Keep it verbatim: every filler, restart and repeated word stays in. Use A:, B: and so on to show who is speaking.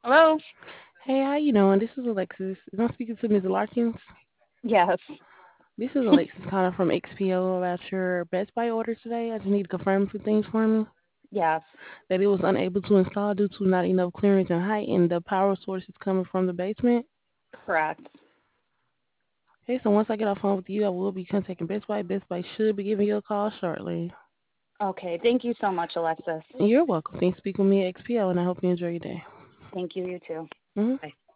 A: Hello?
B: Hey, how you doing? This is Alexis. Am I speaking to Miz Larkins?
A: Yes.
B: This is Alexis calling from X P O about your Best Buy order today. I just need to confirm a few things for me.
A: Yes.
B: That it was unable to install due to not enough clearance and height, and the power source is coming from the basement.
A: Correct.
B: Okay, so once I get off phone with you, I will be contacting Best Buy. Best Buy should be giving you a call shortly.
A: Okay. Thank you so much, Alexis.
B: And you're welcome. Thanks for speaking with me at X P O, and I hope you enjoy your day.
A: Thank you, you too.
B: Hmm
A: Bye.